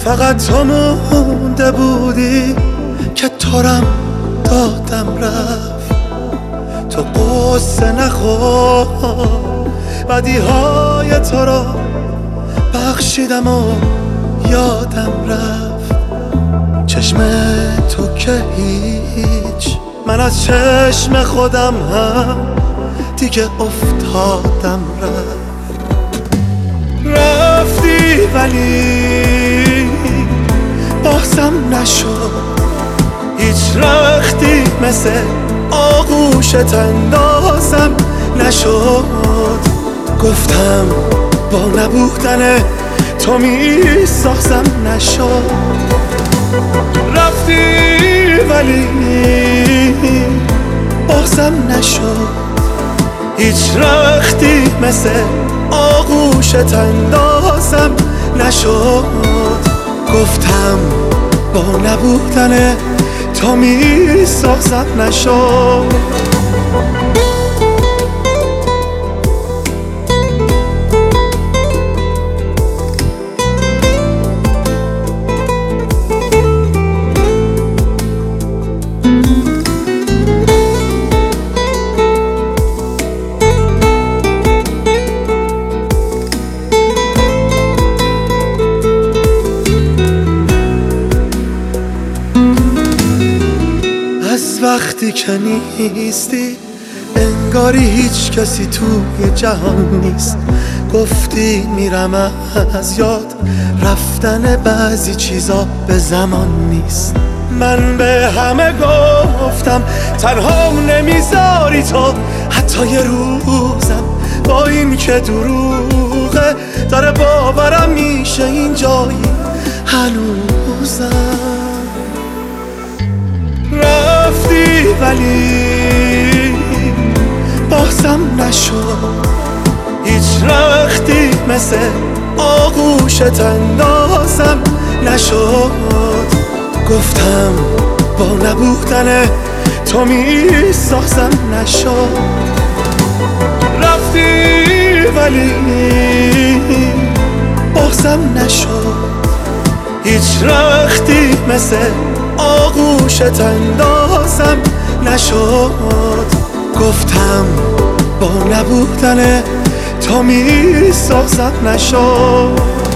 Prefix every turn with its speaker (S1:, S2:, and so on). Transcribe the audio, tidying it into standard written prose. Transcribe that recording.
S1: فقط تو مونده بودی که ترم دادم رفت. تو قصه نخور، بدیهای تو را بخشیدم و یادم رفت. چشم تو که هیچ، من از چشم خودم هم دیگه افتادم رفتی ولی بازم نشد هیچ رختی مثل آغوشت اندازم نشد. گفتم با نبودن تو میسازم نشد. رفتی ولی بازم نشد هیچ رختی مثل آغوشت اندازم نشد. گفتم با نبودن تو میسازم نشد. وقتی که نیستی انگاری هیچ کسی توی جهان نیست. گفتی میرم از یاد، رفتن بعضی چیزا به زمان نیست. من به همه گفتم تنها نمیذاری تو حتی یه روزم، با این که دروغه داره باورم میشه این جایی هنوزم. رفتی ولی بازم نشد هیچ رختی مثل آغوشت اندازم نشد. گفتم با نبودن تو میسازم نشد. رفتی ولی بازم نشد هیچ رختی مثل آغوشت اندازم نشد. گفتم با نبودن تو میسازم نشد.